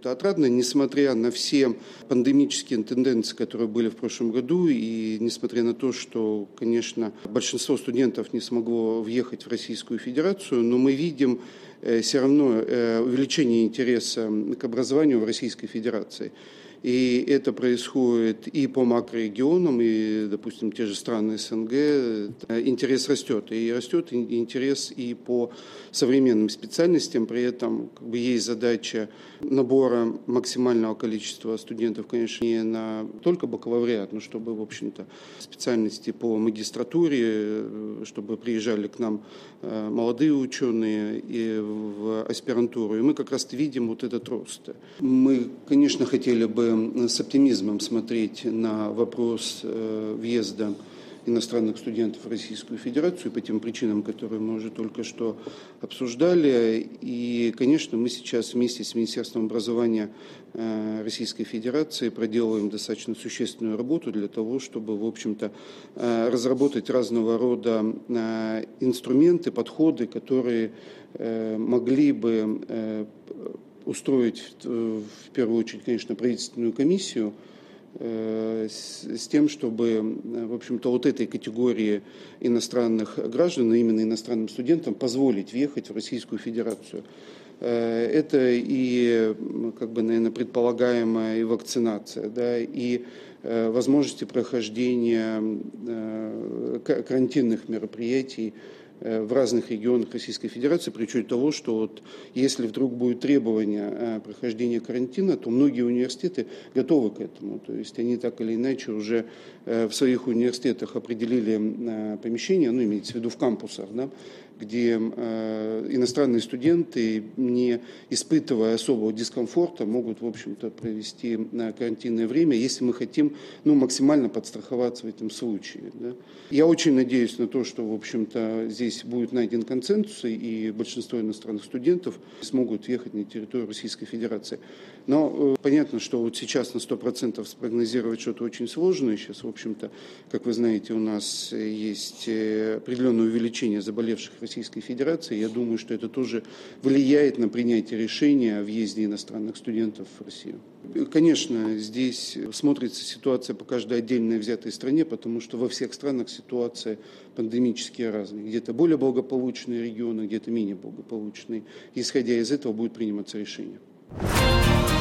общем-то, отрадно, несмотря на все пандемические тенденции, которые были в прошлом году, и несмотря на то, что, конечно, большинство студентов не смогло въехать в Российскую Федерацию, но мы видим все равно увеличение интереса к образованию в Российской Федерации. И это происходит и по макрорегионам, и, допустим, те же страны СНГ, интерес растет. И растет интерес и по современным специальностям, при этом есть задача набора максимального количества студентов, конечно, не на только бакалавриат, но чтобы, в общем-то, специальности по магистратуре, чтобы приезжали к нам молодые ученые и в аспирантуру. И мы как раз видим вот этот рост. Мы, конечно, хотели бы с оптимизмом смотреть на вопрос въезда иностранных студентов в Российскую Федерацию по тем причинам, которые мы уже только что обсуждали. И, конечно, мы сейчас вместе с Министерством образования Российской Федерации проделываем достаточно существенную работу для того, чтобы, в общем-то, разработать разного рода инструменты, подходы, которые могли бы устроить в первую очередь, конечно, правительственную комиссию с тем, чтобы, в общем-то, вот этой категории иностранных граждан, именно иностранным студентам, позволить въехать в Российскую Федерацию. Это и, наверное, предполагаемая и вакцинация, да, и возможности прохождения карантинных мероприятий в разных регионах Российской Федерации, при учете того, что вот если вдруг будет требование прохождения карантина, то многие университеты готовы к этому. То есть они так или иначе уже в своих университетах определили помещения, имеется в виду в кампусах, да, где иностранные студенты, не испытывая особого дискомфорта, могут, в общем-то, провести карантинное время, если мы хотим максимально подстраховаться в этом случае. Да. Я очень надеюсь на то, что, в общем-то, здесь будет найден консенсус, и большинство иностранных студентов смогут въехать на территорию Российской Федерации. Но понятно, что вот сейчас на 100% спрогнозировать что-то очень сложно. И сейчас, в общем-то, как вы знаете, у нас есть определенное увеличение заболевших в Российской Федерации. Я думаю, что это тоже влияет на принятие решения о въезде иностранных студентов в Россию. Конечно, здесь смотрится ситуация по каждой отдельной взятой стране, потому что во всех странах ситуация пандемически разная. Где-то более благополучные регионы, где-то менее благополучные. Исходя из этого будет приниматься решение.